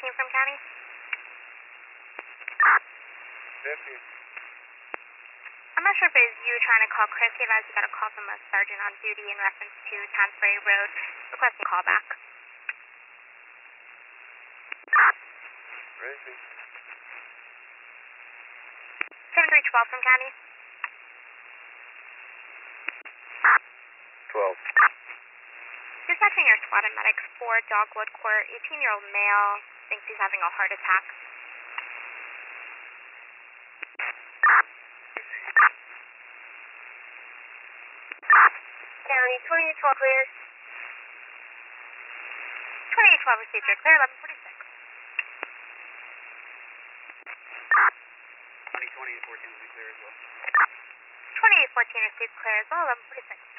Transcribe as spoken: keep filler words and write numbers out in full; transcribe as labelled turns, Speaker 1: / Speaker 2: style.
Speaker 1: fifteen from county.
Speaker 2: fifteen.
Speaker 1: I'm not sure if it was you trying to call Chris. He advised you got a call from a sergeant on duty in reference to Tansbury Road. Requesting callback.
Speaker 2: Racing.
Speaker 1: seven three twelve from county.
Speaker 2: twelve.
Speaker 1: Dispatching your SWAT and medics for Dogwood Court. eighteen-year-old male thinks he's having a heart attack.
Speaker 3: County, twenty-eight twelve clear.
Speaker 1: twenty-eight twelve received your clear, eleven forty-six.
Speaker 2: twenty twenty and fourteen will be clear as well.
Speaker 1: twenty-eight fourteen received clear as well, eleven forty-six.